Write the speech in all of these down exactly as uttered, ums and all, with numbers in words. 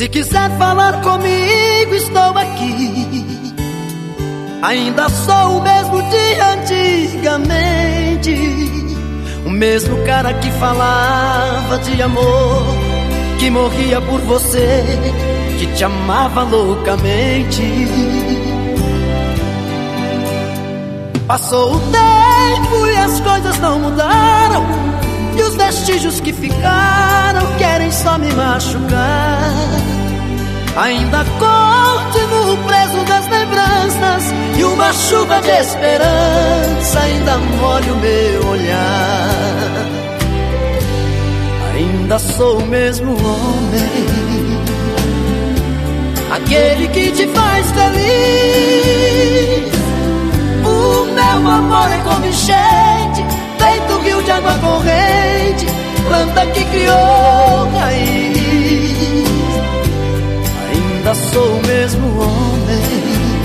Se quiser falar comigo, estou aqui. Ainda sou o mesmo de antigamente, o mesmo cara que falava de amor, que morria por você, que te amava loucamente. Passou o tempo e as coisas não mudaram, e os vestígios que ficaram querem só me machucar. Ainda continuo preso nas lembranças, e uma chuva de esperança ainda molha o meu olhar. Ainda sou o mesmo homem, aquele que te faz feliz. O meu amor é como enchente, feito rio de água corrente, planta que criou raiz. Ainda sou o mesmo homem,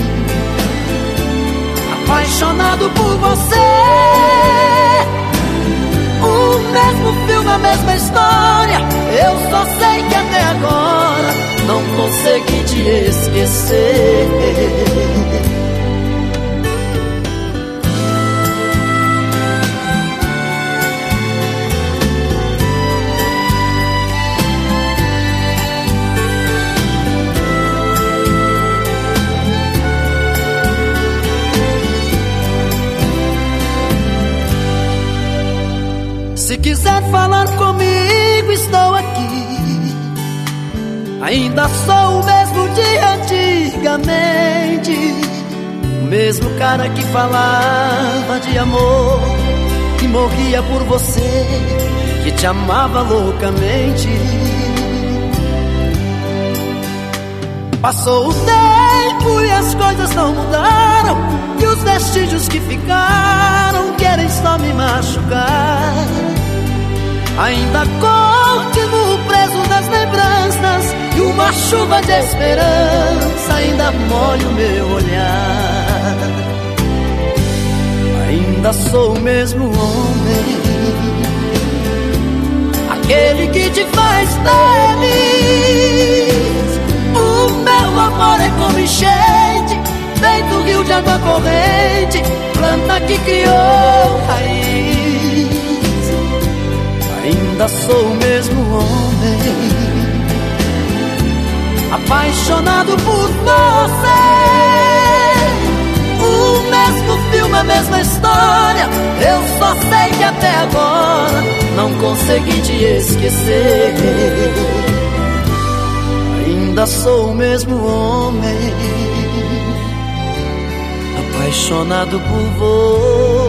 apaixonado por você. O mesmo filme, a mesma história, eu só sei que até agora não consegui te esquecer. Se quiser falar comigo, estou aqui. Ainda sou o mesmo de antigamente, o mesmo cara que falava de amor, que morria por você, que te amava loucamente. Passou o tempo e as coisas não mudaram, e os vestígios que ficaram querem só me machucar. Ainda continuo preso nas lembranças, e uma chuva de esperança ainda molha o meu olhar. Ainda sou o mesmo homem, aquele que te faz feliz. O meu amor é como enchente, feito rio de água corrente, planta que criou raiz. Ainda sou o mesmo homem, apaixonado por você. O mesmo filme, a mesma história, eu só sei que até agora não consegui te esquecer. Ainda sou o mesmo homem, apaixonado por você.